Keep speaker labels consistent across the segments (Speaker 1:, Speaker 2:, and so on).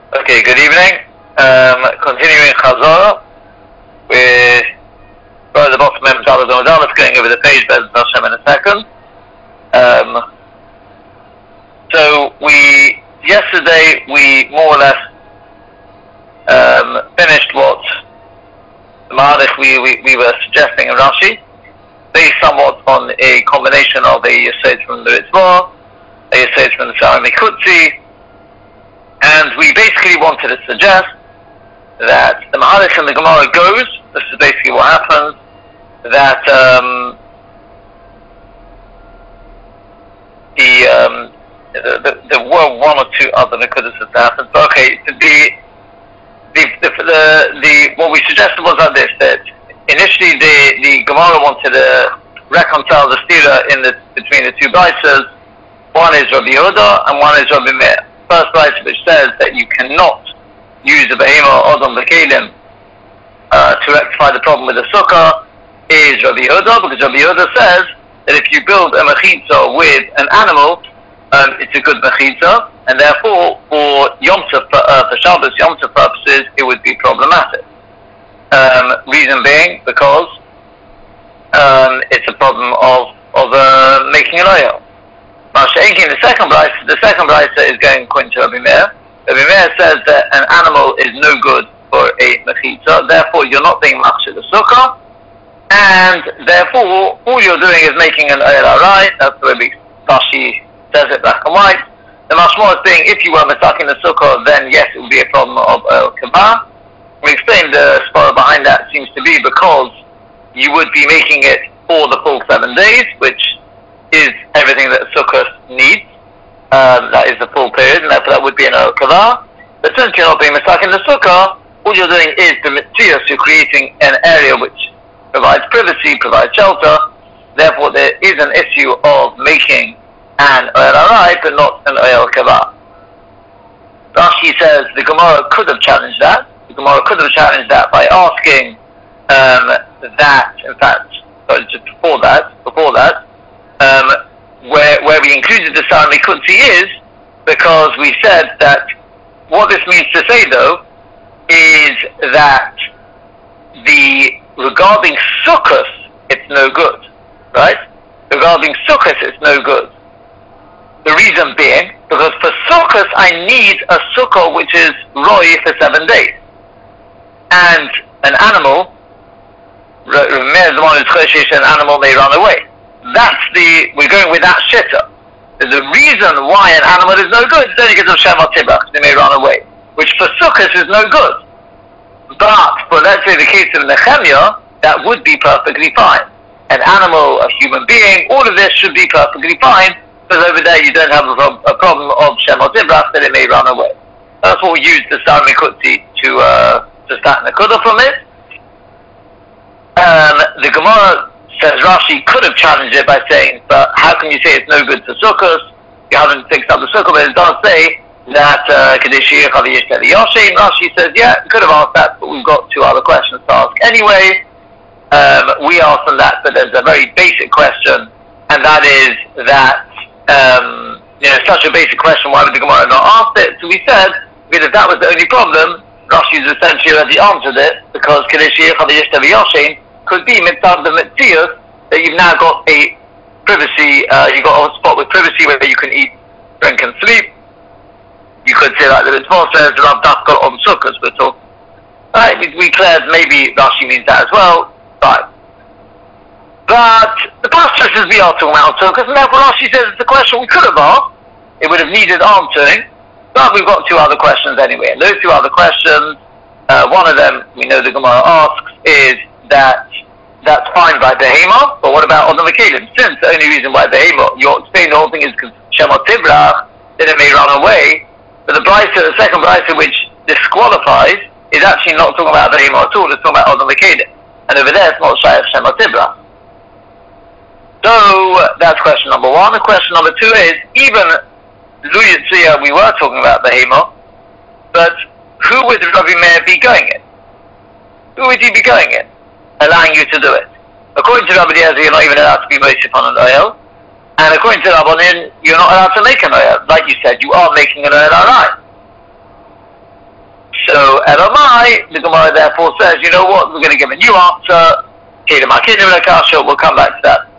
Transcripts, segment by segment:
Speaker 1: Okay, good evening. Continuing Chazorah, we're right at the bottom of Let's going over the page, Bez Hashem, in a second. So yesterday we more or less finished what the Ma'arich we were suggesting in Rashi, based somewhat on a combination of a Yesod from the Ritzvah, a Yesod from the Sar Mikutzi, and we basically wanted to suggest that the Ma'arich in the Gemara goes, this is basically what happens, that there were one or two other Nekudas that happened, but okay, what we suggested was like this, that initially the Gemara wanted to reconcile the stira between the two Baises. One is Rabbi Yehuda and one is Rabbi Meir. First Baisa which says that you cannot use a behema or odom v'kelim to rectify the problem with the sukkah is Rabbi Yehuda, because Rabbi Yehuda says that if you build a mechitza with an animal, it's a good mechitza, and therefore for Yom Tov, for Shabbos Yom Tov purposes, it would be problematic. Reason being because it's a problem of making an oil. Now, the second brisa is going according to Rabbi Meir. Rabbi Meir says that an animal is no good for a mechitza, therefore you're not being machshir the sukkah, and therefore all you're doing is making an oil arai. That's the way Rashi says it black and white. The mashmor is saying if you were masaking the sukkah, then yes, it would be a problem of oil kavah. We explained the spara behind that seems to be because you would be making it for the full 7 days, which is everything that sukkah needs. That is the full period, and therefore that would be an oil kavah. But since you're not being masaking the sukkah, all you're doing is the mitzvah, you're creating an area which provides privacy, provides shelter. Therefore, there is an issue of making an oil arai, but not an oil kavah. Rashi says the Gemara could have challenged that. The Gemara could have challenged that by asking that, in fact, just before that, where we included the Sar Mikutzi is because we said that what this means to say, though, is that regarding Sukkot, it's no good, right? Regarding Sukkot, it's no good. The reason being, because for Sukkot, I need a Sukkah which is roi for 7 days. And an animal, an animal may run away. We're going with that shitta. The reason why an animal is no good is only because of Shema Tibrach, they may run away, which for Sukkot is no good. But for, let's say, the case of Nehemiah, that would be perfectly fine. An animal, a human being, all of this should be perfectly fine, because over there you don't have a problem of Shema Tibrach, that it may run away. That's what we use the Sar Mikutzi to start Nekudah from it. The Gemara says Rashi could have challenged it by saying, but how can you say it's no good for sukkahs? You haven't fixed up the sukkah, but it does say that Rashi says, yeah, you could have asked that, but we've got two other questions to ask anyway. We asked them that, but there's a very basic question, and that is that such a basic question, why would the Gemara not ask it? So we said, because if that was the only problem, Rashi's essentially already answered it, because could be mitzvah the mitzvah that you've now got a privacy, you've got a spot with privacy where you can eat, drink and sleep. You could say like the mitzvah says, Rav Dafka on sukkahs, we're talking. Right, we declared maybe Rashi means that as well, but the pastor says we are talking about sukkahs, and therefore Rashi says it's a question we could have asked, it would have needed answering, but we've got two other questions anyway, and those two other questions, one of them we know the Gemara asks is that's fine by behema, but what about odom v'kelim? Since the only reason why behema, you're explaining the whole thing is because Shema Tibrach, then it may run away, but the second brisa which disqualifies is actually not talking about behema at all, it's talking about odom v'kelim. And over there it's not Shayach Shema Tibrach. So that's question number one. And question number two is, even Lu Yitzhak, we were talking about behema, but who would Rabbi Meir be going in? Who would he be going in, allowing you to do it? According to Rabbi Eliezer, you're not even allowed to be moisif on an oil, and according to Rabbanin, you're not allowed to make an oil. Like you said, you are making an oil arai. the Gemara therefore says, you know what, we're going to give a new answer. We'll come back to that.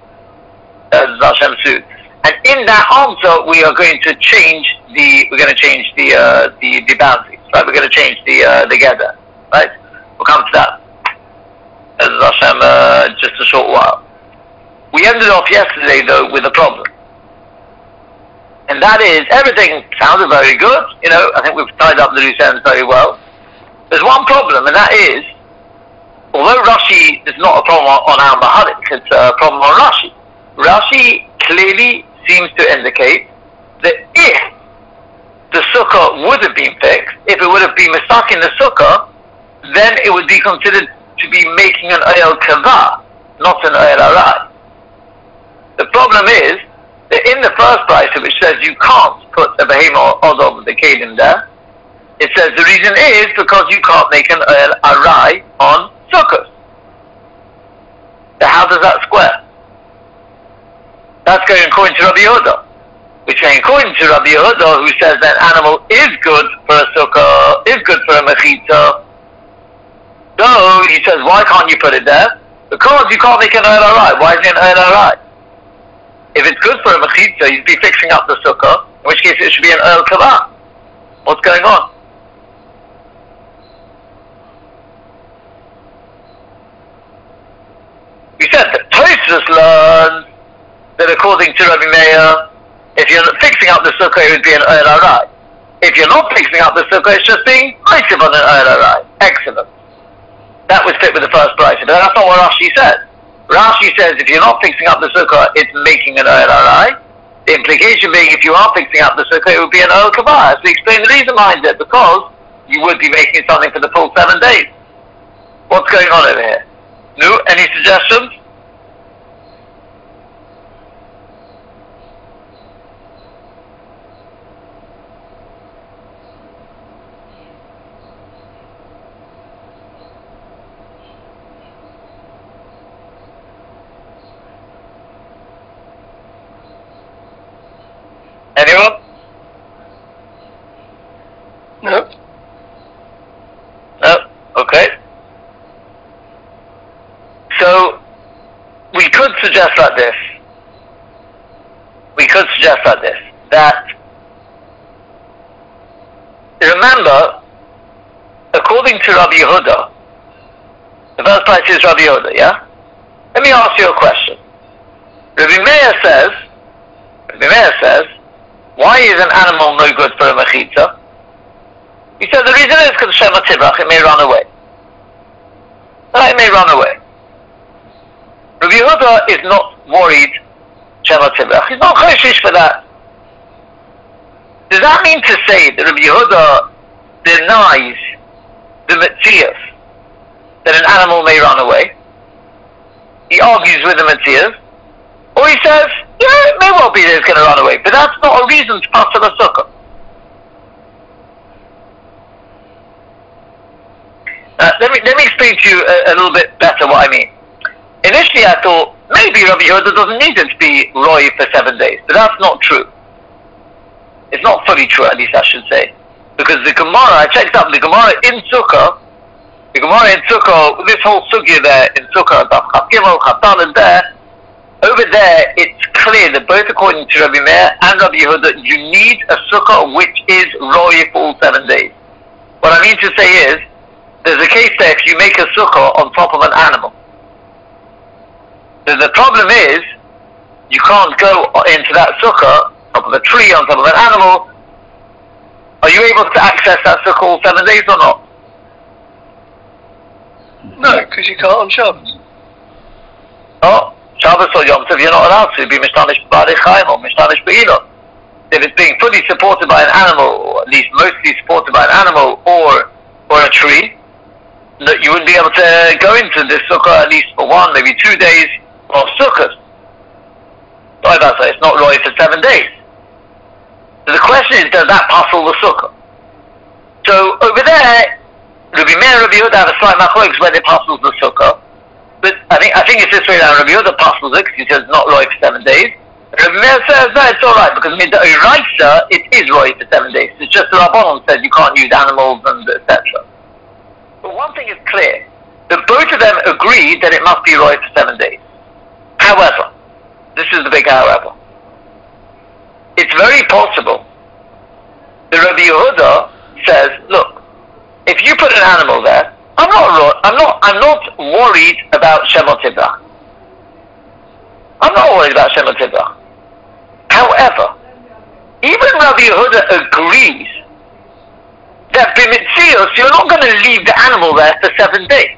Speaker 1: And in that answer, we are going to change the boundaries, right? We're going to change the gather, right? We'll come to that. Just a short while. We ended off yesterday though with a problem. And that is, everything sounded very good, you know, I think we've tied up the loose ends very well. There's one problem, and that is, although Rashi is not a problem on our Maharik, it's a problem on Rashi. Rashi clearly seems to indicate that if the sukkah would have been fixed, if it would have been stuck in the sukkah, then it would be considered to be making an oyel kavah, not an oyel arai. The problem is that in the first price, which says you can't put a behemoth or odom, the kelim there, it says the reason is because you can't make an oyel arai on sukkahs. So how does that square? That's going according to Rabbi Yehuda, which is according to Rabbi Yehuda, who says that animal is good for a sukkah, is good for a mechitza. So he says, why can't you put it there? Because you can't make an oyel arai. Why is it an oyel arai? If it's good for a mechitza, you'd be fixing up the sukkah, in which case it should be an oyel kavah. What's going on? We said that Tosfos learns that according to Rabbi Meir, if you're fixing up the sukkah, it would be an oyel arai. If you're not fixing up the sukkah, it's just being moitiv on an oyel arai. Excellent. That would fit with the first price. But that's not what Rashi says. Rashi says if you're not fixing up the sukkah, it's making an oyel arai. The implication being if you are fixing up the sukkah, it would be an oyel kavah. So we explain the reason behind it, because you would be making something for the full 7 days. What's going on over here? No? Any suggestions? Anyone? No? No? Okay. So, we could suggest like this. That, remember, according to Rabbi Yehuda, the first price is Rabbi Yehuda, yeah? Let me ask you a question. Rabbi Meir says, why is an animal no good for a mechitza? He said the reason is because Shema Tibrach, it may run away. It may run away. Rabbi Yehuda is not worried Shema Tibrach. He's not choshish for that. Does that mean to say that Rabbi Yehuda denies the Metzias that an animal may run away? He argues with the Metzias. Or he says, yeah, it may well be that it's going to run away, but that's not a reason to pass to the sukkah. Let me explain to you a little bit better what I mean. Initially I thought, maybe Rabbi Yehuda doesn't need it to be roy for 7 days, but that's not true. It's not fully true, at least I should say. Because the Gemara, I checked up, the Gemara in Sukkah, this whole sugya there in Sukkah, Chaf Gimel, Chaf Daled there, over there, it's clear that both according to Rabbi Meir and Rabbi Yehuda, you need a sukkah which is roy for all 7 days. What I mean to say is, there's a case there if you make a sukkah on top of an animal. So the problem is, you can't go into that sukkah, top of a tree, on top of an animal. Are you able to access that sukkah all 7 days or not?
Speaker 2: No, because you can't on Shabbos.
Speaker 1: Oh, Shabbos or Yom Tov, you're not allowed to be mishtamish b'barei chayim or mishtamish b'ilot. If it's being fully supported by an animal, or at least mostly supported by an animal or a tree, that you wouldn't be able to go into this sukkah at least for 1, maybe 2 days of sukkahs. Sorry about that, it's not roy for 7 days. So the question is, does that passel the sukkah? So over there, Rabbi Meir and Rabbi Yehuda have a slight machlokes where they passel the sukkah. But I think it's this way around. Rabbi Yehuda passels it because he says not roy for 7 days. Rabbi Meir says no, it's alright because Midoraisa it is roy for 7 days. It's just the Rabbanon said you can't use animals and etc. one thing is clear, that both of them agreed that it must be roy for 7 days. However, this is the big however, it's very possible that Rabbi Yehuda says, look, if you put an animal there, I'm not worried about Shemot Tibrach. I'm not worried about Shemot Tibrach. However, even Rabbi Yehuda agrees that b'mitzius you're not going to leave the animal there for 7 days.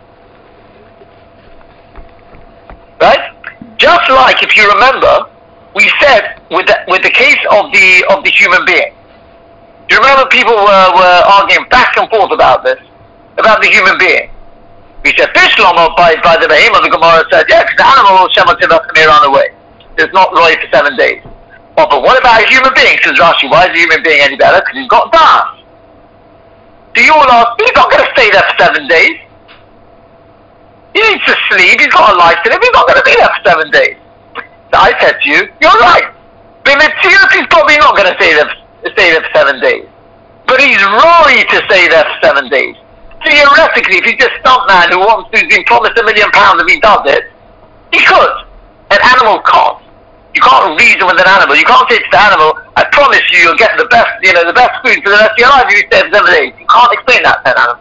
Speaker 1: Right? Just like, if you remember, we said with the case of the human being. Do you remember people were arguing back and forth about this, about the human being? We said Bishlomo by the Behemoth, the Gemara said, yeah, because the animal Shemot Tibrach may run away. It's not roy for 7 days. Oh, but what about a human being? Says Rashi, why is a human being any better? Because he's got das. So you all ask, he's not going to stay there for 7 days. He needs to sleep, he's got a life to live, he's not going to be there for 7 days. So I said to you, you're right. B'mitzius he's probably not going to stay there for 7 days. But he's roy to stay there for 7 days. Theoretically, if he's just a stuntman who's been promised £1 million if he does it, he could. An animal can't. You can't reason with an animal. You can't say to the animal, I promise you'll get the best food for the rest of your life if you stay for 7 days. You can't explain that to an animal.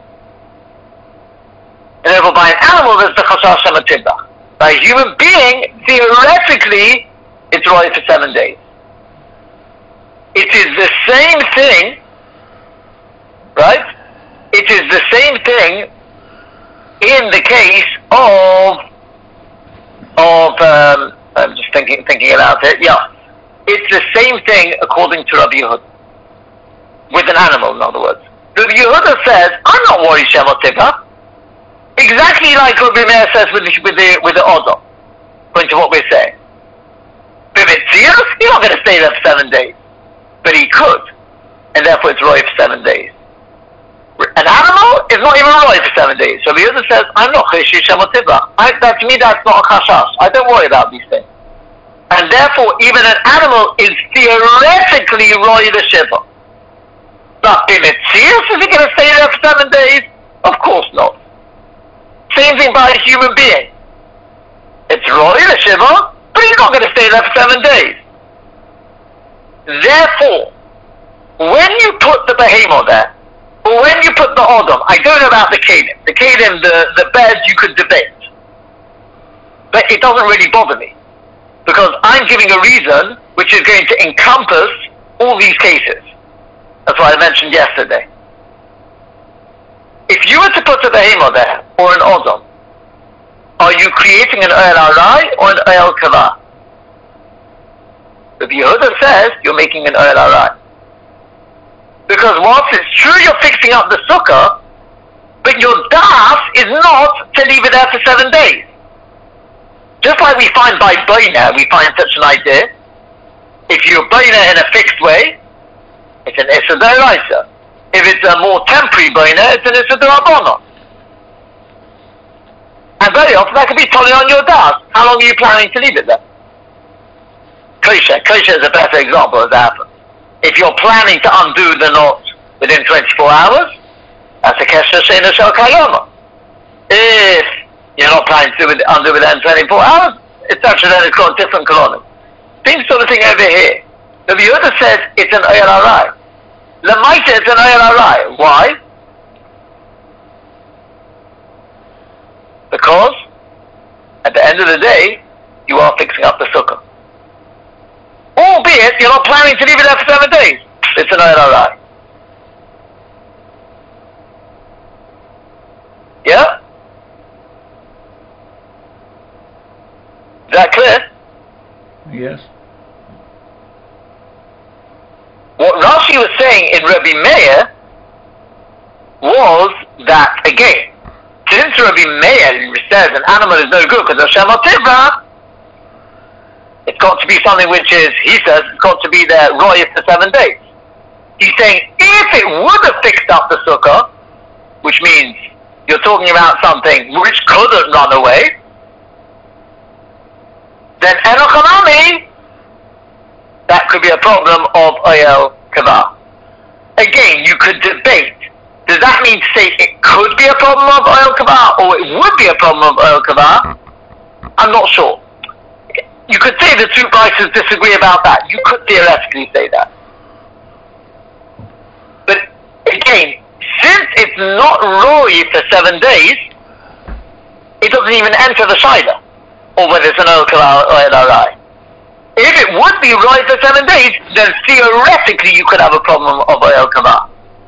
Speaker 1: And therefore, by an animal, there's the chashash Shemot Tibrach. By a human being, theoretically, it's roy for 7 days. It is the same thing, right? It is the same thing in the case of I'm just thinking about it. Yeah, it's the same thing according to Rabbi Yehuda with an animal. In other words, Rabbi Yehuda says, "I'm not worried Shemot Tibrach." Exactly like Rabbi Meir says with the Odom, according to what we're saying. B'mitzius, he's not going to stay there for 7 days, but he could, and therefore it's roy for 7 days. An animal is not even roy for 7 days. So Rabbi Yehuda says, I'm not cheshish Shemot Tibrach. To me, that's not a chashash. I don't worry about these things. And therefore, even an animal is theoretically roy the shiva. But b'mitzius, is he going to stay there for 7 days? Of course not. Same thing by a human being. It's roy the shiva, but he's not going to stay there for 7 days. Therefore, when you put the behemoth there, or when you put the Odom, I don't know about the Kalim. The Kalim, the bed, you could debate. But it doesn't really bother me. Because I'm giving a reason which is going to encompass all these cases. That's what I mentioned yesterday. If you were to put a behemoth there, or an Odom, are you creating an Oyel Arai or an Oyel Kavah? Rabbi Yehuda says you're making an Oyel Arai. Because whilst it's true you're fixing up the sukkah, but your das is not to leave it there for 7 days. Just like we find by Baina, we find such an idea. If you Baina in a fixed way, it's an Issa D'Oraisa. If it's a more temporary Baina, it's an Issa D'Rabbanan. And very often that could be totally on your das. How long are you planning to leave it there? Kosher is a better example of that. If you're planning to undo the knot within 24 hours, that's a kesher she'ena shel kayama. If you're not planning to undo within 24 hours, it's actually then it's got a different kolonim. Same sort of thing over here. The Yehuda says it's an oyel arai. Lamaita, it's an oyel arai. Why? Because at the end of the day, you are fixing up the sukkah. Albeit, you're not planning to leave it there for 7 days. It's an oyel arai. Yeah? Is that clear?
Speaker 3: Yes.
Speaker 1: What Rashi was saying in Rabbi Meir was that, again, since Rabbi Meir says an animal is no good because of Shemot Tibrach, it's got to be something which is, he says, it's got to be there roy for 7 days. He's saying, if it would have fixed up the sukkah, which means you're talking about something which couldn't run away, then enochanami, that could be a problem of oyel kavah. Again, you could debate Does that mean to say it could be a problem of oil kavah, or it would be a problem of oil kavah? I'm not sure. You could say the two prices disagree about that. You could theoretically say that. But again, since it's not roi for 7 days, it doesn't even enter the shaila, or whether it's an oil kavah or oil arai. If it would be roi for 7 days, then theoretically you could have a problem of oil kavah.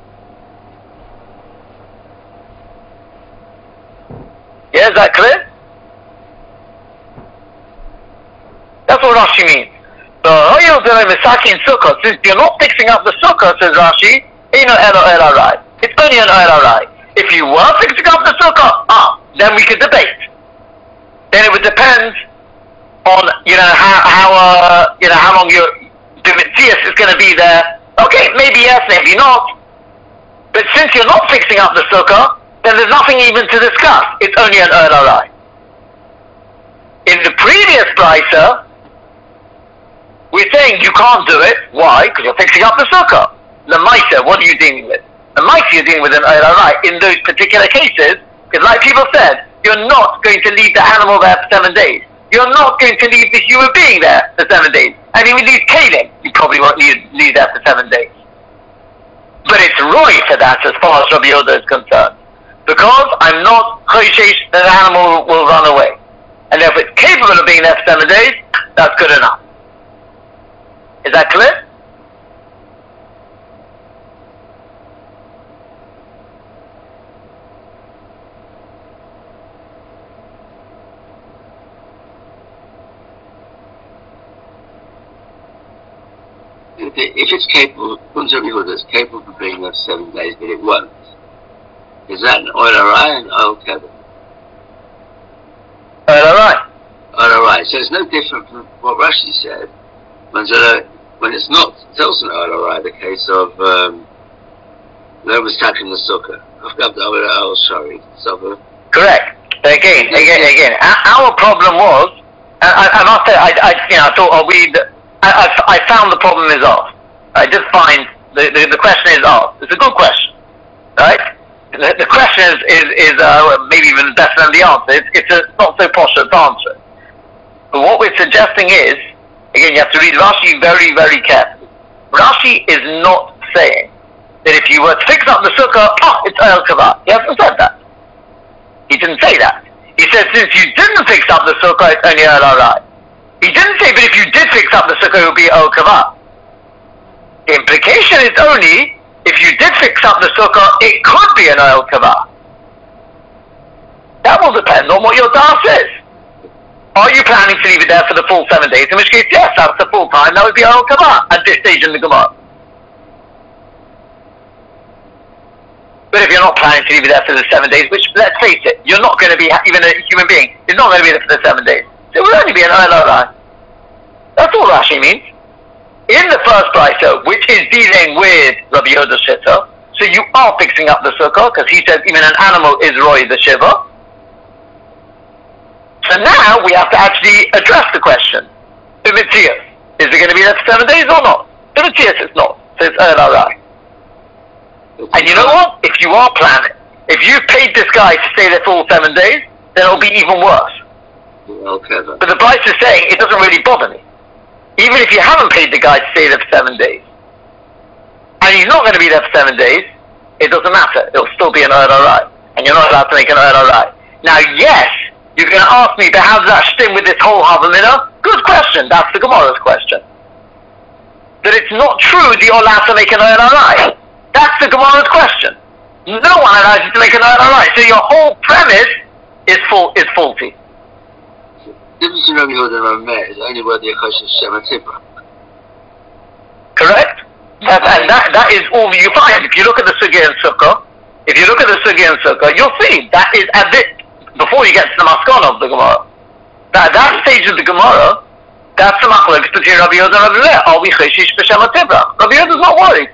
Speaker 1: Yeah, is that clear? That's what Rashi means. So, since you're not fixing up the sukkah, says Rashi, it's only an oil arai. If you were fixing up the sukkah, then we could debate. Then it would depend on how long your Demetrius is going to be there. Okay, maybe yes, maybe not. But since you're not fixing up the sukkah, then there's nothing even to discuss. It's only an oil arai. In the previous brisa, we're saying you can't do it. Why? Because you're fixing up the sukkah. The Maisa, what are you dealing with? The Maisa, you're dealing with an oil arai in those particular cases, because like people said, you're not going to leave the animal there for 7 days. You're not going to leave the human being there for 7 days. And even leave kalim, you probably won't leave there for 7 days. But it's roi for that as far as Rabbi Yehuda is concerned. Because I'm not choshesh that the animal will run away. And if it's capable of being there for 7 days, that's good enough. Is that clear?
Speaker 3: If it's capable, it's capable of being there for 7 days, but it won't. Is that an oil arai and oil kavah?
Speaker 1: Oil arai.
Speaker 3: Oil arai. So it's no different from what Rashi said. When it's not, it's also an oil arai, the case of no was attacking the sukkah.
Speaker 1: Correct. Again. Our problem was, I must say, I thought, I found the problem is off. I did find the question is off. It's a good question, right? The question is maybe even better than the answer. It's not so posh to answer it. But what we're suggesting is, again, you have to read Rashi very, very carefully. Rashi is not saying that if you were to fix up the sukkah, it's oil kavah. He hasn't said that. He didn't say that. He said since you didn't fix up the sukkah, it's only oil arai. He didn't say, but if you did fix up the sukkah, it would be oil kavah. The implication is only, if you did fix up the sukkah, it could be an oil kavah. That will depend on what your das is. Are you planning to leave it there for the full 7 days? In which case, yes, that's the full time. That would be oil kavah at this stage in the Gemara. But if you're not planning to leave it there for the 7 days, which, let's face it, you're not going to be, even a human being, is not going to be there for the 7 days. So it will only be an oil arai. That's all Rashi means. In the first brisa, which is dealing with Rabbi Yehuda's shitta, so you are fixing up the sukkah, because he says even an animal is roi the shiva. So now we have to actually address the question. Demetrius, is it going to be there for 7 days or not? Demetrius, it's not. So it's oil arai. And you know what? If you are planning, if you've paid this guy to stay there for all 7 days, then it'll be even worse.
Speaker 3: Okay.
Speaker 1: But the price is saying it doesn't really bother me. Even if you haven't paid the guy to stay there for 7 days, and he's not going to be there for 7 days, it doesn't matter. It'll still be an oil arai. And you're not allowed to make an oil arai. Now, yes, you're going to ask me, but how does that stem with this whole Havamina? Good question. That's the Gemara's question. That it's not true that you're allowed to make an oil arai. That's the Gemara's question. No one allows you to make an oil arai. So your whole premise is faulty.
Speaker 3: The difference in Rabbi Yehuda and Rabbi Meir is only where the Achash is Shem Tibra.
Speaker 1: Correct? And that is all you find. If you look at the Sugya and Sukkah, you'll see that is at this, before you get to the Maskana of the Gemara. At that stage of the Gemara, that's the machlokes between Rabbi Yehuda and Rabbi Meir. Are we Choshesh b'Shem Tibra? Rabbi Yehuda's not worried.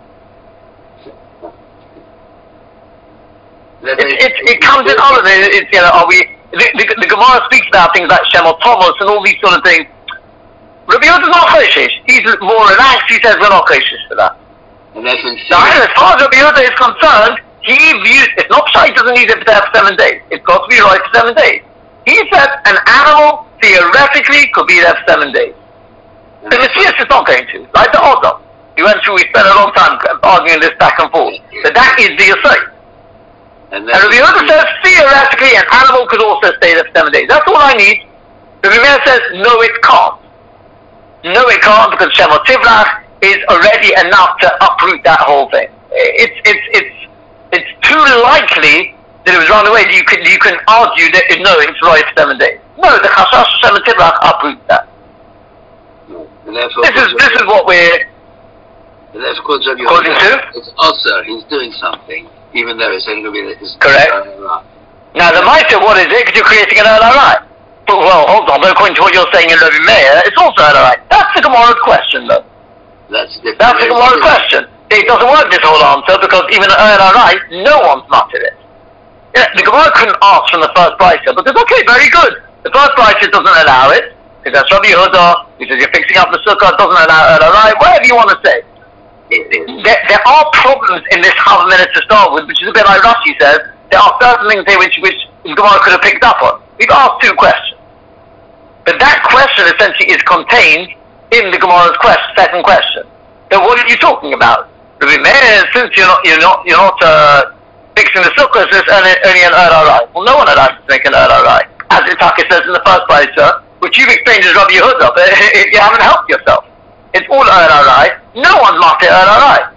Speaker 1: It comes in all of it. Are we? The Gemara speaks about things like Shemot Thomas and all these sort of things. Rabbi Yehuda's not Choshesh. He's more relaxed. He says we're not Choshesh for that.
Speaker 3: And that's
Speaker 1: now, as far as Rabbi Yehuda is concerned, he views, it's not shy, he doesn't need it there for 7 days. It's got to be right for 7 days. He said an animal theoretically could be there for 7 days. The Messias is not going to, like the Odom. We spent a long time arguing this back and forth. But that is the aside. And Rabbi Yehuda says, theoretically, an animal could also stay there for 7 days. That's all I need. Rabbi Meir says, no, it can't. No, it can't, because Shemot Tivlach is already enough to uproot that whole thing. It's too likely that it was run away. You can argue that no, it's right for 7 days. No, the Chashash Shemot Tivlach uproots that. This is what we're.
Speaker 3: And that's according to? It's also he's doing something, even though it's only going to be
Speaker 1: correct. Now the Maisa, what is it? Because you're creating an Elarai. Well, hold on. But according to what you're saying in Rabbi Meir, it's also Elarai. That's the Gemara's question, though. That's the Gemara's question. It doesn't work, this whole answer, because even an Elarai, no one's muttered it. Yeah, the Gemara couldn't ask from the first Brisa, because okay, very good. The first Brisa doesn't allow it. Because that's Rabbi Yehuda, he says you're fixing up the sukkah, it doesn't allow Elarai, whatever you want to say. There are problems in this half a minute to start with, which is a bit like Rashi says. There are certain things here which Gemara could have picked up on. We've asked two questions, but that question essentially is contained in the Gemara's second question. So what are you talking about? Rabbi Meir, since you're not fixing the sukkah, so it's only an Elarai. Well, no one allows to make an Elarai, as Itaka says in the first place, which you've explained as Rabbi Yehuda, but you haven't helped yourself. It's all Elarai. No one's master Elarai.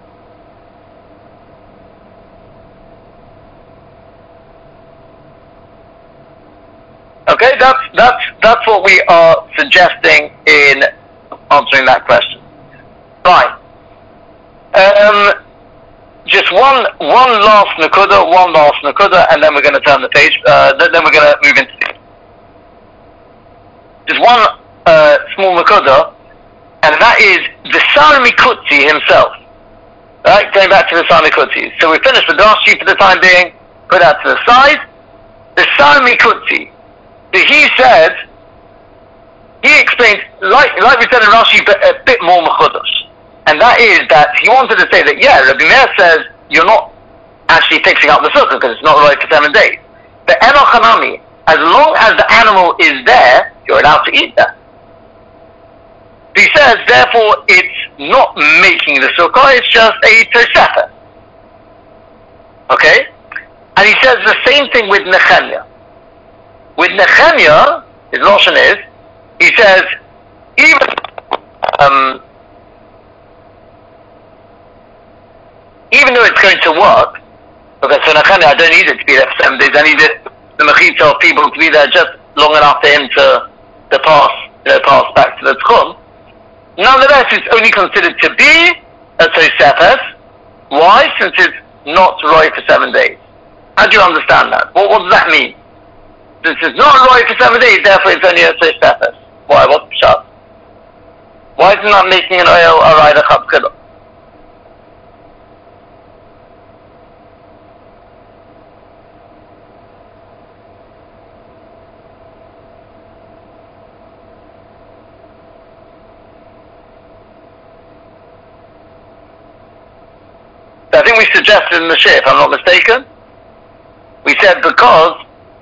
Speaker 1: Okay, that's what we are suggesting in answering that question. Fine. Just one last nakuda, and then we're going to turn the page. Then we're going to move into just one small nakuda. And that is the Sar Mikutzi himself. Right? Going back to the Sar Mikutzi. So we finished with Rashi for the time being, put that to the side. The Sar Mikutzi. So he explained, like we said in Rashi, but a bit more mechudosh. And that is that he wanted to say that, yeah, Rabbi Meir says you're not actually fixing up the sukkah because it's not right for 7 days. But Enoch Hanami, as long as the animal is there, you're allowed to eat that. He says, therefore, it's not making the sukkah, it's just a tosefah. Okay? And he says the same thing with Nehemiah. With Nehemiah, his notion is, he says, even though it's going to work, because for Nehemiah, I don't need it to be there for 7 days, I need the mechitza of people to be there just long enough for him to pass back to the tchum. Nonetheless, it's only considered to be a tosefes. Why? Since it's not right for 7 days. How do you understand that? What does that mean? Since it's not right for 7 days, therefore it's only a tosefes. Why? What's the shot? Why is it not making an oil a rider chapkilo? I think we suggested in the shir, if I'm not mistaken, we said because,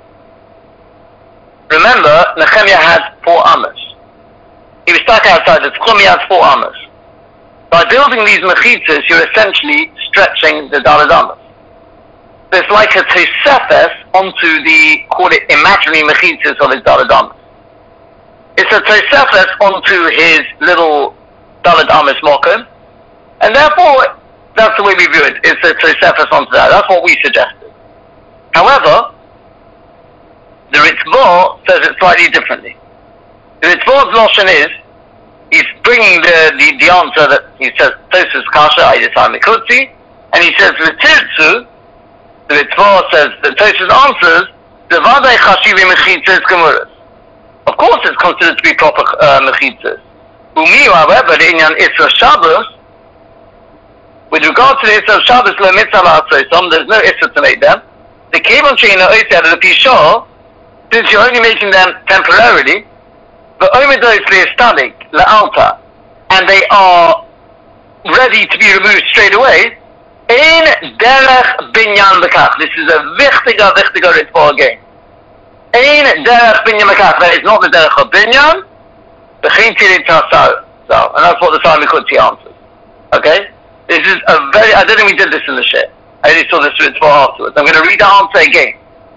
Speaker 1: remember, Nehemiah had 4 amas. He was stuck outside the tchum, he had 4 amas. By building these mechitzas, you're essentially stretching the daled amas. So it's like a tosefes onto the, call it, imaginary mechitzas of his daled amas. It's a tosefes onto his little daled amas mokum, and therefore, that's the way we view it. It's a tosefes onto that. That's what we suggested. However, the Ritzvah says it slightly differently. The Ritzvah's notion is, he's bringing the answer that he says, Tosus Kasha, Aidisai Mikutzi, and he says, V'tirtzu, the Ritzvah says, the Tosus answers, Devadai Chashivi Mechitzes Gemuras. Of course it's considered to be proper Mechitzes. Umiyu, however, the Inyan Isra Shabbos, with regard to the Isra Shabbos, lo mitzvah la'atzosom, there's no Isra to make them. The Kevon Sheina Oisad, the Pishah, since you're only making them temporarily, the Omedos le'estadik, le'alta, and they are ready to be removed straight away, ein derech binyan bekach. This is a wichtiger ritva again. Ein derech binyan bekach. That is not the derech of binyan. Bechin tirin tasar. So, and that's what the Sami Kutzi answers. Okay? This is a very, I don't think we did this in the shit. I only saw this ritva afterwards. I'm going to read the answer again.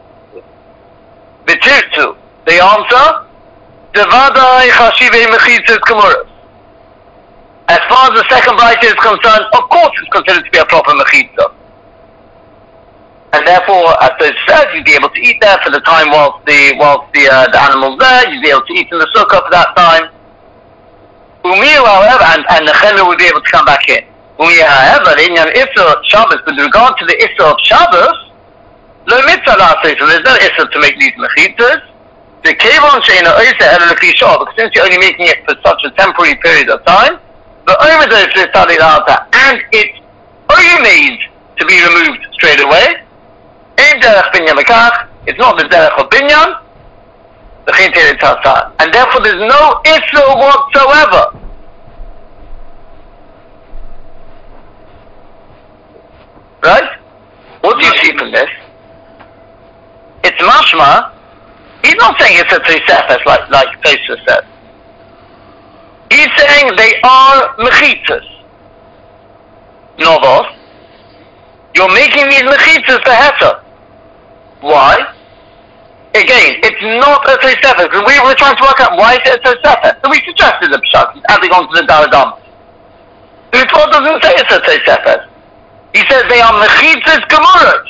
Speaker 1: B'tirtu. The answer? Devadai chashivei mechitzes kemuras. As far as the second brayta is concerned, of course it's considered to be a proper mechitza. And therefore, as they said, you'd be able to eat there for the time whilst the animal's there, you'd be able to eat in the sukkah for that time. Umir, however, and the chemir would be able to come back in. Umir, however, in an Issa Shabbos, with regard to the Issa of Shabbos, lo mitzvah la'aseh, so there's no Issa to make these mechitzas. The kevon she'ena oiseh ela lefi shah, because since you're only making it for such a temporary period of time, the overdose is studied out, and it's only made to be removed straight away. Ein derech binyan mekach, it's not the derech of binyan, and therefore there's no issue whatsoever. Right? What do you see from this? It's mashma. He's not saying it's a tosefes like Tosfos said. He's saying they are mechitzas. Novos. You're making these mechitzas for heter. Why? Again, it's not a tosefes. Because we were trying to work out why is it a tosefes. So we suggested the pshat, adding on to the Daradam. The Ritva doesn't say it's a tosefes. He says they are mechitzas gemuras.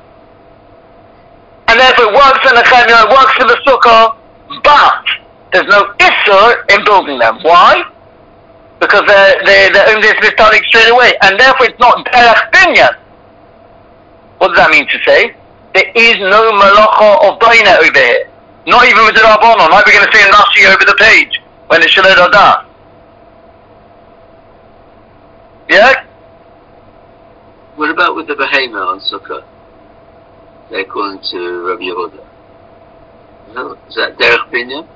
Speaker 1: And therefore it works in the chemia, it works in the sukkah, but there's no issur in building them. Why? Because they're only starting straight away, and therefore it's not derech binyan. What does that mean to say? There is no malacha of baina over here. Not even with the Rabbanon. Like we're going to see in Rashi over the page when it's Shalod Adah. Yeah?
Speaker 3: What about with the behemoth on sukkah? According to Rabbi Yehuda. No, is that derech binyan?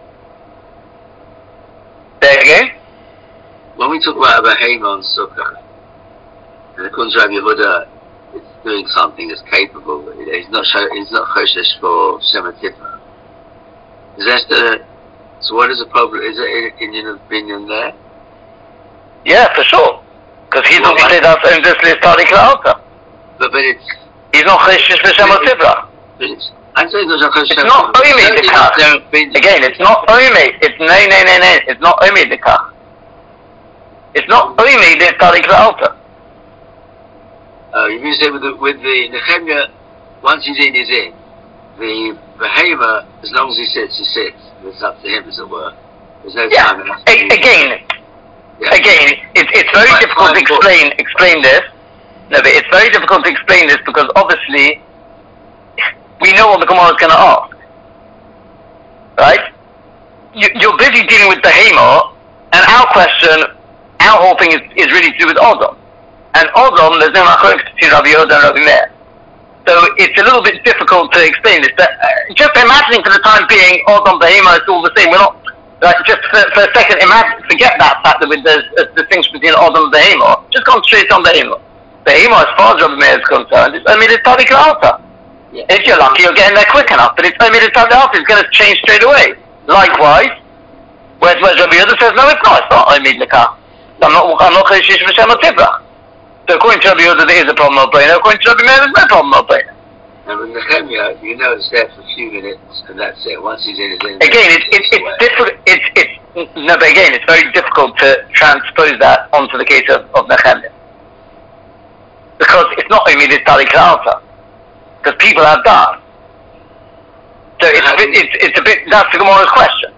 Speaker 1: There again?
Speaker 3: When we talk about a behemoth on sukkah, and according to Rabbi Yehuda, it's doing something that's capable. He's not choshesh for Shema Tifna. Is that so? What is the problem? Is there an opinion of binyan there?
Speaker 1: Yeah, for sure. Because he doesn't say that's in this list altar.
Speaker 3: But it's.
Speaker 1: He's not choshesh for Shema Tifna.
Speaker 3: I'm saying it's
Speaker 1: not oimi the kach. Again, it's not oimi. It's nay. It's not oimi the kach. It's not oimi the tarik altar.
Speaker 3: You mean to say with the Nehemiah, once he's in. The behemoth, as long as he sits, he sits. It's up to him, as it were. There's no time.
Speaker 1: Again, it's very difficult to explain this. No, but it's very difficult to explain this because obviously we know what the Gemara is going to ask, right? You're busy dealing with behemoth, and our whole thing is really to do with Odom. And Odom, there's no machlokes between Rabbi Yehuda and Rabbi Meir. So it's a little bit difficult to explain this, but just imagining for the time being, Odom, behemoth, it's all the same. We're not, just for a second, forget that fact that there's a distinction between Odom and behemoth. Just concentrate on behemoth. Behemoth, as far as Rabbi Meir is concerned, it's only the Tadik Alta. Yeah. If you're lucky, you're getting there quick enough, but it's only the Tadik Alta, it's going to change straight away. Likewise, whereas Rabbi Yehuda says, no, it's not only the car. I'm not choshesh for Shema Tifna. So according to Rabbi Yehuda, there is a problem of brainer. According to Rabbi Meir, there's no problem of brainer.
Speaker 3: And with Nehemiah, you know it's there for a few minutes, and that's it. Once he's in,
Speaker 1: Again, it's difficult. But again, it's very difficult to transpose that onto the case of Nehemiah, because it's not only this Tarik Alta, because people have done. So it's a bit. That's the Gemara's question.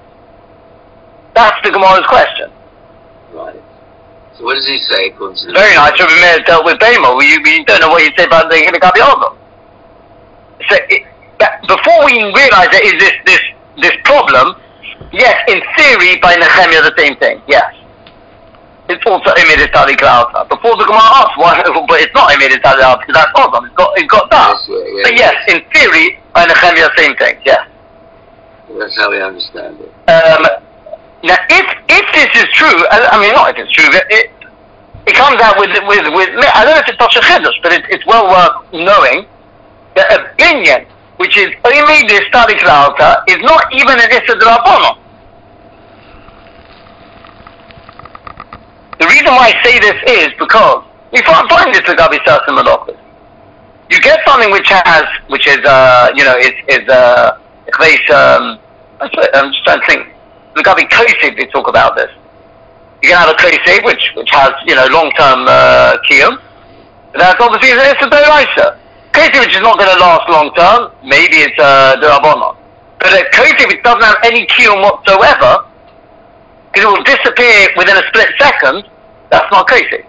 Speaker 3: Right. So what does he say?
Speaker 1: Very nice. Rabbi Meir dealt with Behemoth. We don't know what you say about the Gabi Odom. So before we realise there is this problem, yes, in theory by Nehemiah the same thing. Yes, it's also Emir Tarik Alta. Before the Gemara asks why, but it's not Emir Tarik Alta because that's Odom. It's got that.
Speaker 3: Yes,
Speaker 1: but yes, in theory by Nehemiah the same thing. Yes.
Speaker 3: That's how we understand it.
Speaker 1: Now, if this is true, I mean, not if it's true, it comes out with I don't know if it's such a chiddush, but it's well worth knowing that a binyan, which is only the static altar, is not even an issa d'Rabbanan. The reason why I say this is because we find this with Gabi Sas and Malachos. You get something which is I'm just trying to think. The Gabi Kosib, they talk about this. You can have a Kosib which has, long-term kiyum. That's obviously it's a Doraisa. Kosib which is not going to last long-term, maybe it's a D'Rabbanan. But a Kosib which doesn't have any kiyum whatsoever, because it will disappear within a split second, that's not Kosib.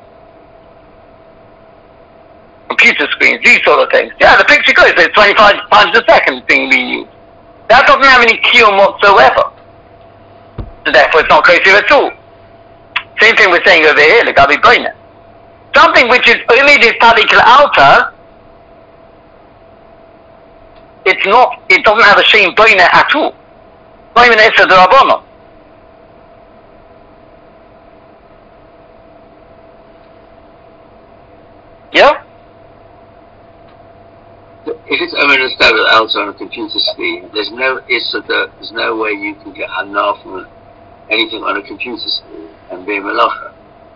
Speaker 1: Computer screens, these sort of things. Yeah, the picture goes, it's 25 times a second being reused. That doesn't have any kiyum whatsoever. So therefore it's not Kosib at all. Same thing we're saying over here, the Gabi Boina. Something which is only the Talik al-Alta, it doesn't have a Shem Boina at all. Not even Issa d'Rabbanan. Yeah?
Speaker 3: If it's only a stable alta on a computer screen, there's no way you can get hana from anything on a computer screen and be a malacha.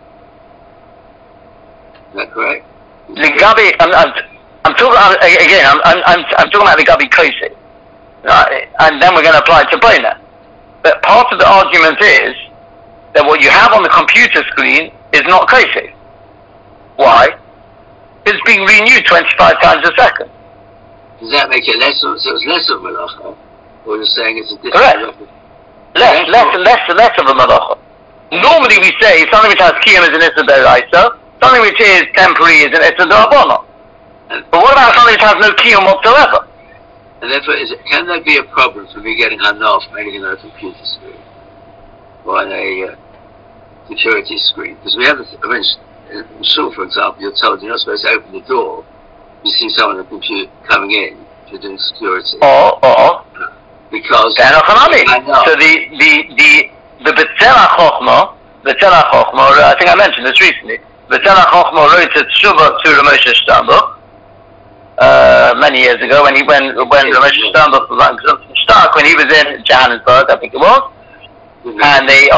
Speaker 3: Is that correct?
Speaker 1: The Gabi, I'm talking again. I'm talking about the Gabi Kosib, right? And then we're going to apply it to Boina. But part of the argument is that what you have on the computer screen is not Kosib. Why? It's being renewed 25 times a second.
Speaker 3: Does that make it less of malacha? Or you're saying it's a different
Speaker 1: Correct. Less of a malacha. Normally we say something which has kiyum is an issa d'oraisa, something which is temporary is an issa d'Rabbanan. But what about something which has no kiyum whatsoever?
Speaker 3: And therefore, can there be a problem for me getting hana from anything on a computer screen? Or on a security screen? Because we have in shul, for example, you're told you're not supposed to open the door. You see someone on the computer coming in, if you're doing security.
Speaker 1: Because so the Betzela Chochma, I think I mentioned this recently. Betzela Chochma wrote a tshuva to Ramosha Sternbuch many years ago when Ramosha Sternbuch when he was in Johannesburg, I think it was. And they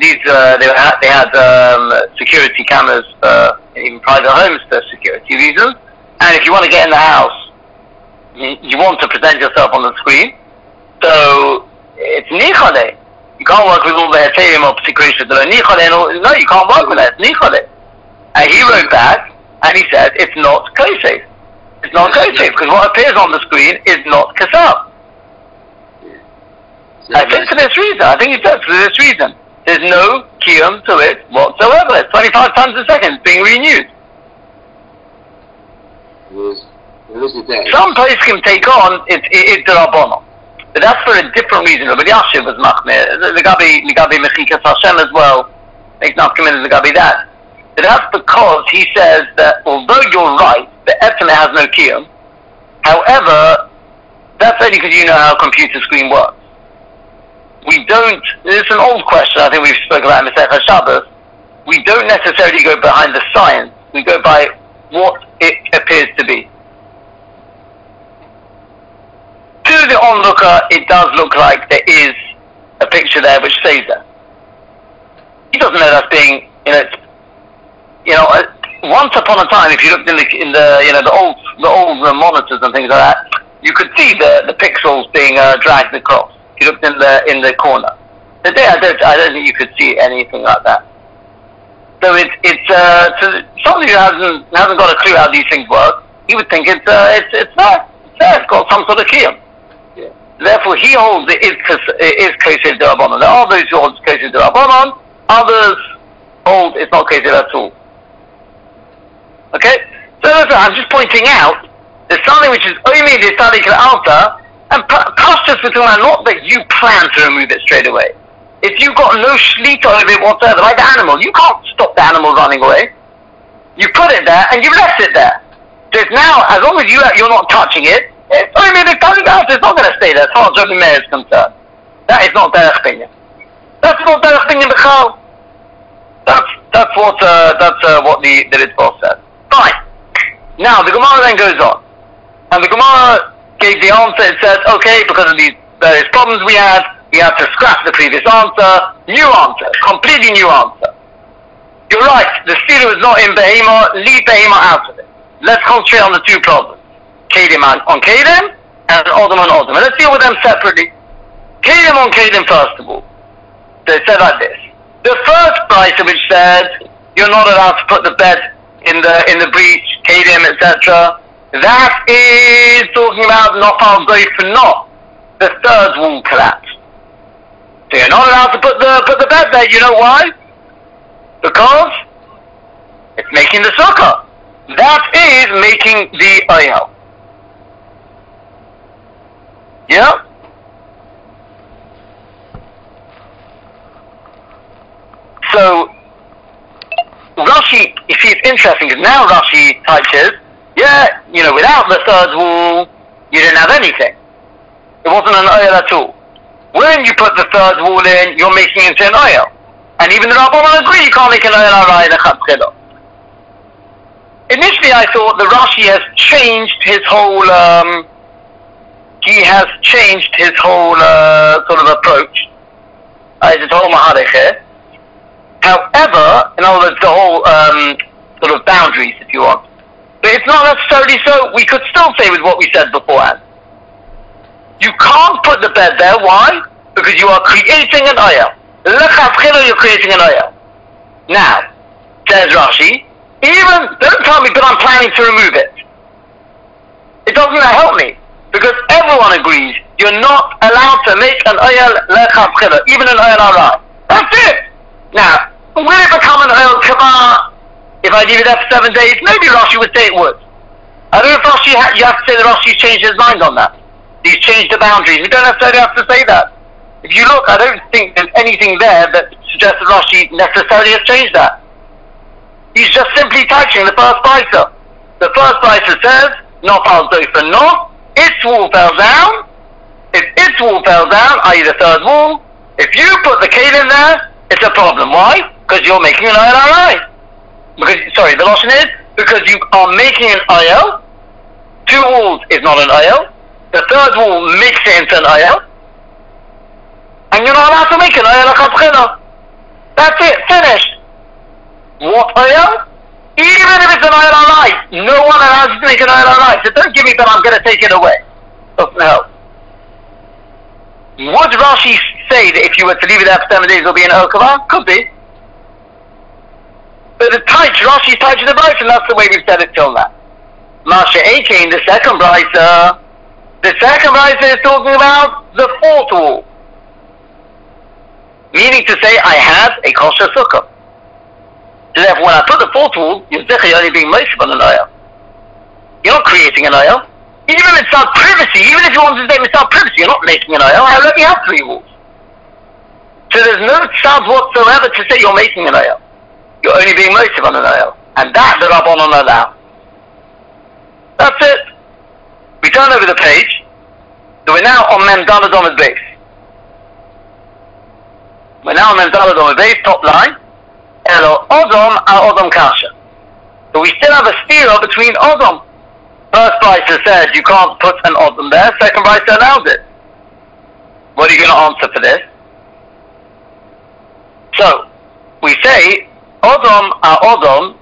Speaker 1: had security cameras in private homes for security reasons. And if you want to get in the house, you want to present yourself on the screen. So it's nichale. You can't work with all the heterim of secretion. No, you can't work with that. It's nichale. And he wrote back and he said it's not kosef. It's not kosef because what appears on the screen is not kasab. I think for this reason. I think it does for this reason. There's no kiyum to it whatsoever. It's 25 times a second. It's being renewed. Some place can take on it's the Rabbanon. But that's for a different reason. Rabbi Yashiv was machmir. The Gabi Mechikas Hashem as well. Makes not come in the Gabi that. But that's because he says that although you're right, the estimate has no kiyum. However, that's only because you know how a computer screen works. We don't. It's an old question. I think we've spoken about in Masechet Shabbos. We don't necessarily go behind the science. We go by what it appears to be. To the onlooker, it does look like there is a picture there which stays there. He doesn't know that's being, once upon a time, if you looked in the old monitors and things like that, you could see the pixels being dragged across. If you looked in the corner. Today, I don't think you could see anything like that. So it's somebody who hasn't got a clue how these things work. He would think it's there. It's got some sort of kiyum. Yeah. Therefore, he holds it is kosher d'Rabbanan. There are those who hold it's kosher d'Rabbanan. Others hold it's not kosher at all. Okay. So I'm just pointing out there's something which is only the Talik al-Alta, and pastures we're talking about not that you plan to remove it straight away. If you've got no shlita over it whatsoever, like the animal, you can't stop the animal running away. You put it there and you've left it there. So it's now, as long as you're not touching it, it's only the Talik al-Alta. It's not going to stay there as far as Rabbi Meir is concerned. That is not derech binyan. That's not derech binyan b'chal. That's what the Ritva said. Fine. Now the Gemara then goes on, and the Gemara gave the answer. It said, okay, because of these various problems we had to scrap the previous answer. New answer, completely new answer. You're right. The stira is not in Behema. Leave Behema out of it. Let's concentrate on the two problems: Kedim on Kedim and Odom on Odom. And let's deal with them separately. Kedim on Kedim first of all. So it said like this. The first price which said you're not allowed to put the bed in the breach, Kedim, etc. That is talking about Nofal Doif not. The third wall collapsed. So you're not allowed to put the bed there. You know why? Because it's making the sukkah. That is making the ayal. Yeah? So, Rashi, you see, it's interesting, because now Rashi touches, without the third wall, you didn't have anything. It wasn't an ayal at all. When you put the third wall in, you're making it into an ayal. And even the Rabbanan agree you can't make an ayal aray in a chatchila. Initially I thought the Rashi has changed his whole, sort of approach. His whole mahareche. However, in other words, the whole sort of boundaries, if you want. But it's not necessarily so. We could still say with what we said beforehand. You can't put the bed there. Why? Because you are creating an ayah. L'chadchila, you're creating an ayah. Now, says Rashi, don't tell me, but I'm planning to remove it. It doesn't help me. Because everyone agrees you're not allowed to make an ayah l'chadchila, even an ayah aray. That's it. Now, will it become an ayah kavah if I leave it there for 7 days? Maybe Rashi would say it would. I don't know if Rashi, you have to say that Rashi's changed his mind on that. He's changed the boundaries. You don't necessarily have to say that. If you look, I don't think there's anything there that suggests that Rashi necessarily has changed that. He's just simply touching the first brisa. The first brisa says, Nofal Dofa no, its wall fell down. If its wall fell down, i.e. the third wall, if you put the kelim there, it's a problem. Why? Because you're making an ayal aray. The lashon is, because you are making an ayal. Two walls is not an ayal. The third wall makes it into an ayal. And you're not allowed to make an ayal l'chadchila. That's it, finished. What ayal? Even if it's an ayal aray, no one allows you to make an ayal aray. So don't give me that I'm going to take it away. Doesn't help. Would Rashi say that if you were to leave it there for 7 days it'll be an ayal kavah? Could be. But Rashi's tied to the brisa, and that's the way we've said it till now. Masha Ekein, the second brisa is talking about the fourth wall. Meaning to say, I have a kosher sukkah. So therefore, when I put the fourth wall, you're only being moshev on an ayah. You're not creating an ayah. Even without privacy, even if you want to say without privacy, you're not making an ayah. I already have 3 walls. So there's no tzad whatsoever to say you're making an ayah. You're only being moshev on an ayah. And that the Rabbanon allow. That's it. We turn over the page. So we're now on Mem Daled Amud Beis. We're now on Mem Daled Amud Beis, top line. Elo Odom al Odom Kasha. So we still have a stira between Odom. First brisa said you can't put an Odom there. Second brisa allows it. What are you going to answer for this? So we say Odom al Odom.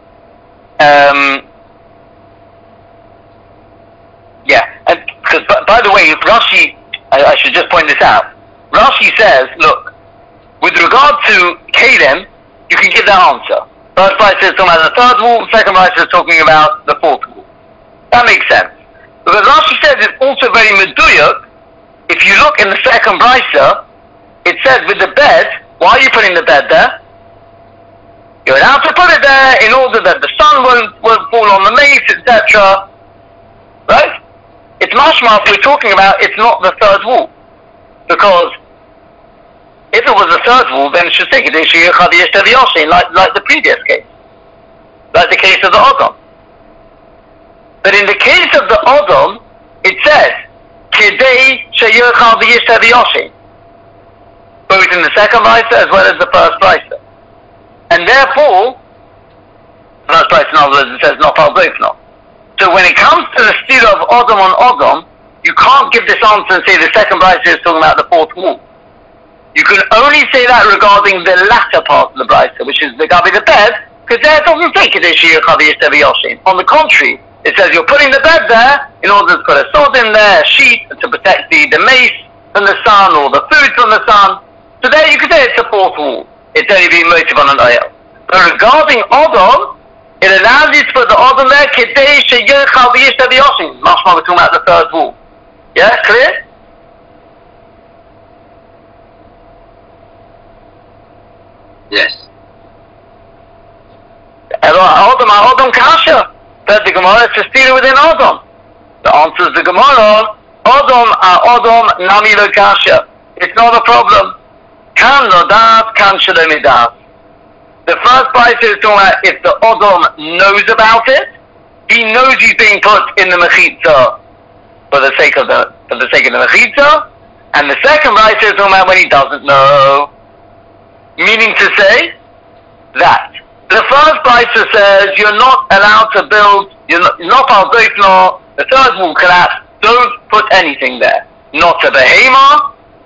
Speaker 1: Because by the way, Rashi, I should just point this out. Rashi says, look, with regard to Kelim, you can give that answer. First brisa is talking about the third wall, second brisa is talking about the fourth wall. That makes sense. Because Rashi says it's also very meduyuk. If you look in the second brisa, it says with the bed, why are you putting the bed there? You're allowed to put it there in order that the sun won't fall on the mace, etc. Right? It's mashma if we're talking about it's not the third wall. Because if it was the third wall, then it should say like the previous case. Like the case of the Odom. But in the case of the Odom, it says, Kedei sheyirchal v'yishtav yoshin. Both in the second brisa as well as the first brisa. And therefore, that's right, in other words, it says not al no. So when it comes to the stira of Odom on Odom, you can't give this answer and say the second brisa is talking about the fourth wall. You can only say that regarding the latter part of the brisa, which is the gabi the bed, because there it doesn't say Kedeshi Chavi Yisrael Yoshin. On the contrary, it says you're putting the bed there in order to put a sword in there, a sheet, to protect the mace from the sun or the food from the sun. So there you could say it's a fourth wall. It's only being motive on an oil. But regarding Odom, it allows you to put the Odom there, Kedei Sheyirchal V'Yishtav Yoshin. Mashma, we're talking about the third wall. Yeah, clear?
Speaker 3: Yes.
Speaker 1: Odom Kasha. But the Gemara is to steal within Odom. The answer is the Gemara, Odom Nami Lo Kasha. It's not a problem. Kan lo das, kan shalom das. The first brisa is talking about if the Odom knows about it, he knows he's being put in the Mechitza for the sake of the Mechitza, and the second brisa is talking about when he doesn't know. Meaning to say that the first brisa says you're not allowed to build, you're not al doifno, the third wall collapse, don't put anything there. Not a behema,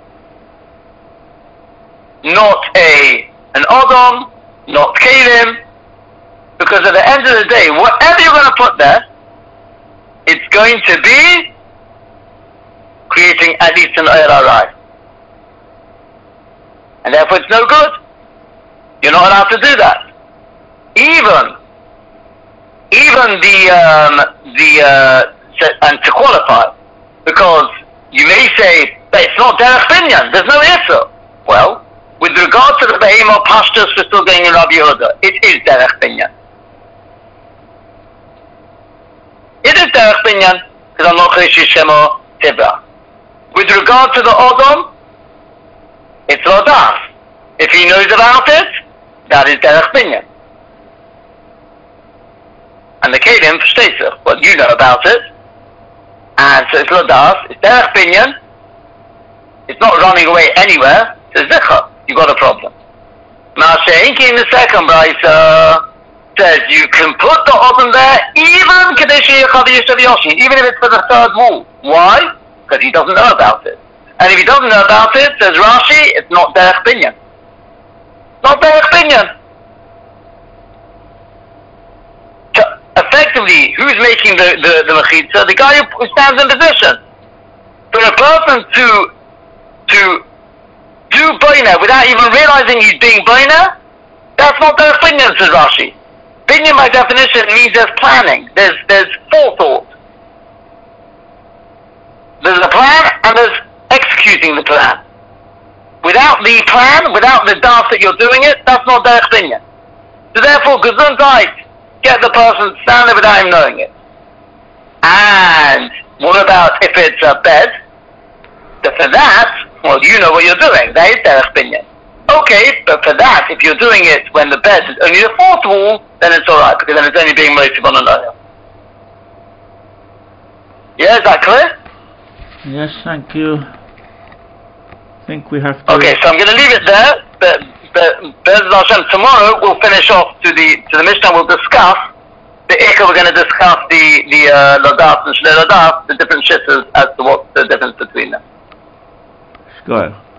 Speaker 1: not an Odom, not Kalim, because at the end of the day, whatever you're going to put there, it's going to be creating at least an Oil Arai. And therefore it's no good. You're not allowed to do that. Even and to qualify, because you may say that it's not derech binyan, there's no issur. Well, with regard to the behemoth pashtus, we're still going in Rabbi Yehuda. It is derech binyan. It is derech binyan because I'm not cheshi shemo tibra. With regard to the Odom, it's lodas. If he knows about it, that is derech binyan. And the kelim states it. Well, you know about it, and so it's lodas. It's derech binyan. It's not running away anywhere. It's zikha. You got a problem. Ma'aseh in the second brisa says you can put the Odom there even Kadeshi Chavi Yisrael Yoshin, even if it's for the third wall. Why? Because he doesn't know about it. And if he doesn't know about it, says Rashi, it's not derech binyan. Not derech binyan. So effectively, who's making the mechitza? The guy who stands in position. For a person to do boina without even realizing he's being boina, that's not derech binyan, says Rashi. Binyan by definition means there's planning, there's forethought. There's a plan and there's executing the plan. Without the plan, without the das that you're doing it, that's not derech binyan. So therefore, gesundheit, get the person to stand there without him knowing it. And what about if it's a bed? So for that, well, you know what you're doing. That is derech binyan. Okay, but for that, if you're doing it when the bed is only the fourth wall, then it's alright, because then it's only being motive on an oil. Yeah, is that clear?
Speaker 4: Yes, thank you. I think we have to...
Speaker 1: Okay, so I'm going to leave it there, but Be'ez Hashem, tomorrow we'll finish off to the Mishnah, we'll discuss the Ikka, we're going to discuss the Ladas and Shnei Ladas, the different shittas as to what's the difference between them.
Speaker 4: Sure.